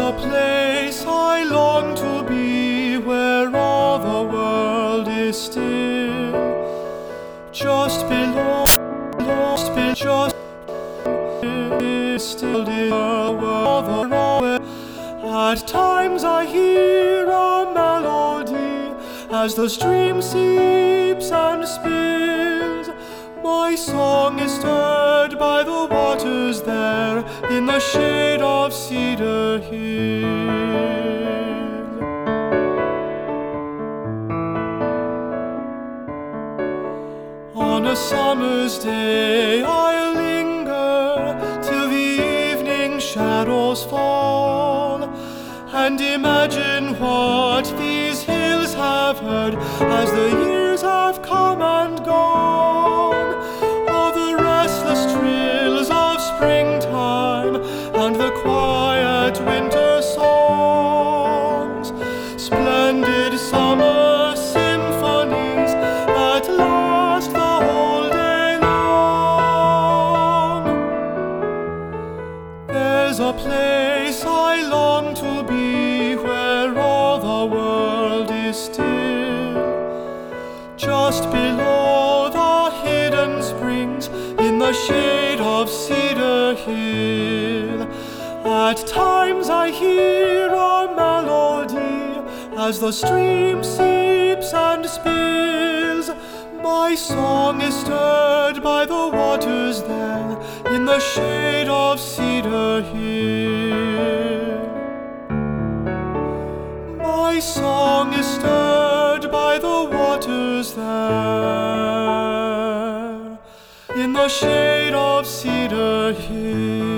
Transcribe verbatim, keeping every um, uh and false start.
a place I long to be, where all the world is still. Just below, just below, just is still in the world. At times I hear a melody as the stream seeps and spills. My song is stirred by the waters there in the shade of Cedar Hill. On a summer's day I linger till the evening shadows fall, and imagine what these hills have heard as the years have come and gone. All the restless trills of springtime and the quiet winter songs, splendid summer symphonies that last the whole day long. There's a place I long to be, where all the world is still. Just below the hidden springs in the shade of Cedar Hill. At times I hear a melody as the stream seeps and spills. My song is stirred by the waters there in the shade of Cedar Hill. My song is stirred by the waters there in the shade of Cedar Hill.